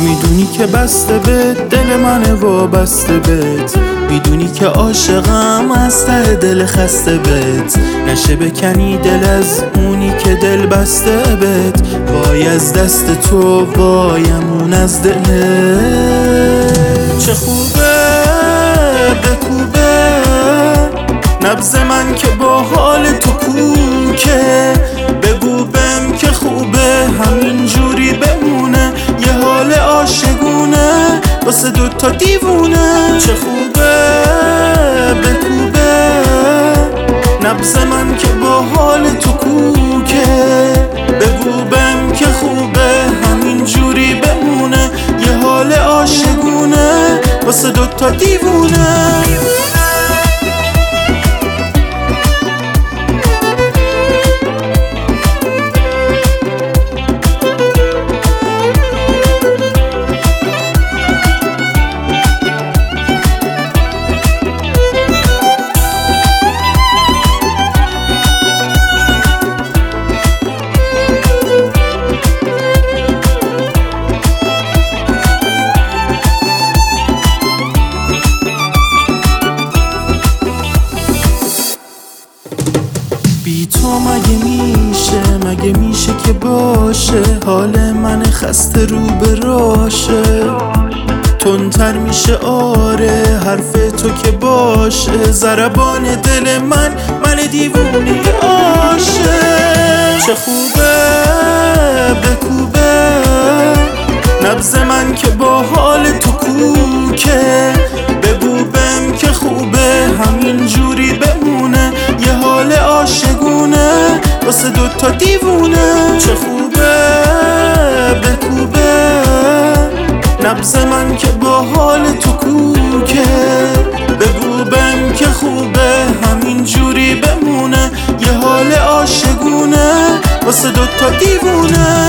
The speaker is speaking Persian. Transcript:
میدونی که بسته بهت دل من وابسته بهت، میدونی که عاشقم از ته دل خسته بهت، نشه بکنی دل از اونی که دل بسته بهت. وای از دست تو وایمون از دلت. چه خوبه بکوبه نبض من که با حال تو کوکه، بگو بهم که خوبه همین جوری بمونه، یه حال عاشقونه واسه دوتا دیوونه. چه خوبه بکوبه نبض من که با حال تو کوکه، بگو بهم که خوبه همین جوری بمونه، یه حال عاشقونه واسه دوتا دیوونه. بی تو مگه میشه که باشه، حال من خسته رو به راشه، تندتر میشه آره حرف تو که باشه، ضربان دل من دیوونه عاشق. چه خوبه بکوبه نبض من که با حال تو کوکه، بگو بهم که خوبه همین جوری بمونه، یه حال عاشقونه واسه دوتا دیوونه. چه خوبه بکوبه نبض من که با حال تو کوکه، بگو بهم که خوبه همین جوری بمونه، یه حال عاشقونه واسه دوتا دیوونه.